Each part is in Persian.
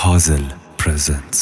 Hazel presents.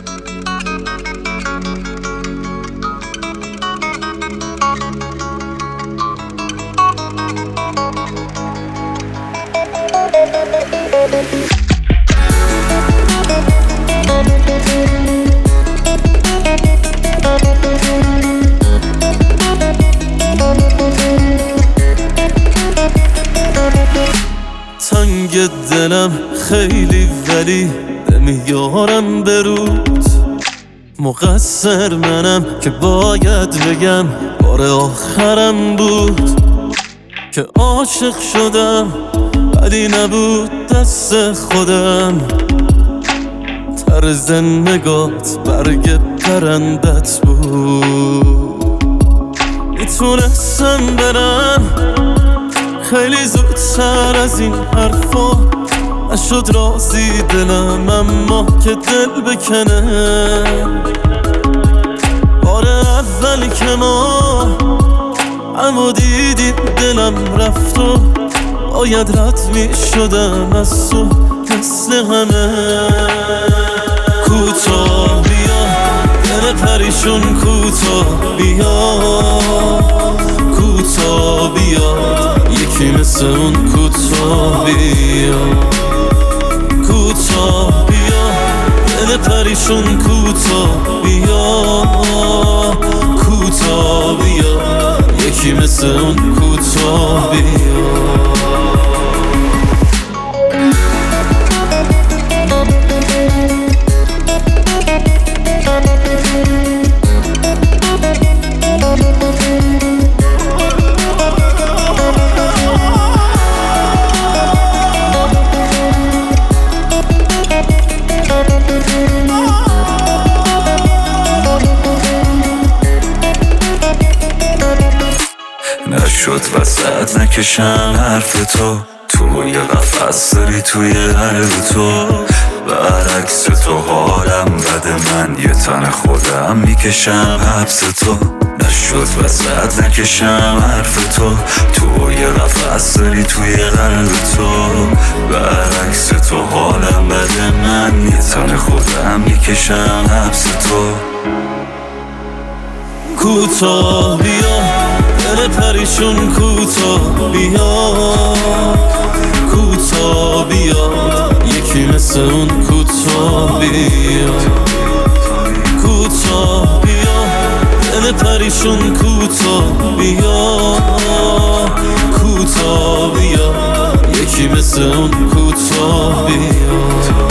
تنگ دلم خیلی ولی نمیارم برود، مقصر منم که باید بگم بار آخرم بود که عاشق شدم ولی نبود دست خودم. طرز نگات برگ پرندت بود، میتونستم برم خیلی زودتر از این حرفا. نشد راضی دلم اما که دل بکنه. بار اول که ما اما دیدیم دلم رفت و باید رد می شدم از تو مثل همه. کوتاه بیا دل پریشون، کوتاه بیا، کوتاه بیا یکی مثل اون، کوتاه بیا، کوتاه بیا دل پریشون، کوتاه بیا، کوتاه بیا یکی مثل اون، کوتاه بیا. نشد وسط نکشم حرف توی قفص داری توی قلب تو. برعکس تو حالم بده، من یه تن خودم میکشم حبس تو. نشد وسط نکشم حرف توی قفص داری توی قلب تو. برعکس تو حالم بده، من یه تن خودم میکشم حبس تو. کوتاه بیا دل پریشون، کوتاه بیا، کوتاه بیا یکی مثل اون، کوتاه بیا، کوتاه بیا دل پریشون، کوتاه بیا، کوتاه بیا یکی مثل اون، کوتاه بیا.